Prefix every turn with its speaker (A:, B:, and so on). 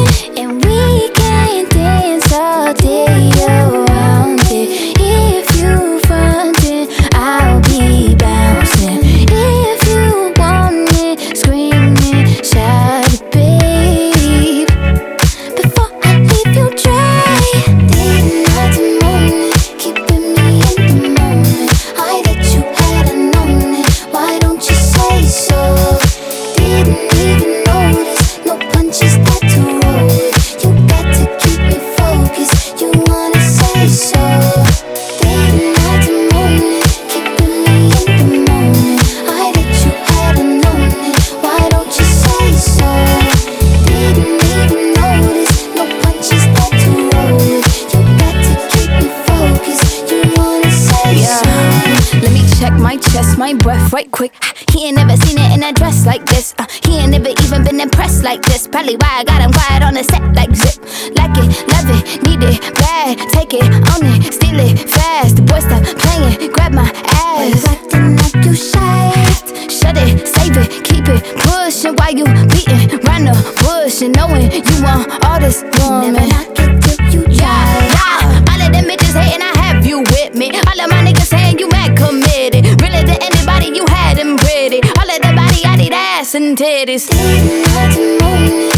A: And we can dance all day around it. If you frontin', I'll be bouncing. If you want it, scream it, shout it, babe. Before I leave you dry, day and night and morning, keeping me in the moment. I that you hadn't known it, why don't you say so? Didn't even notice, no punches that to roll with. You got to keep me focused, you wanna say so. Day and night and morning, keeping me in the moment. I that you hadn't known it, why don't you say so? Didn't even notice, no punches that to roll with. You got to keep me focused, you wanna say so.
B: Let me check my chest, my breath right quick. He ain't never seen it in a dress like this. He ain't never even been impressed like this. Probably why I got him quiet on the set like zip. Like it, love it, need it, bad. Take it, own it, steal it, fast. The boy stop playing, grab my
A: Why you
B: ass.
A: acting like you shy?
B: Shut it, save it, keep it pushing while you beating round the bush and knowing you want all this woman.
A: Never knock it till you try.
B: Yeah, all of them bitches hating, I have you with me. All of my niggas saying you mad committed. Really to anybody, you had them pretty. All of the body, I need ass and titties.
A: Day and night and morning,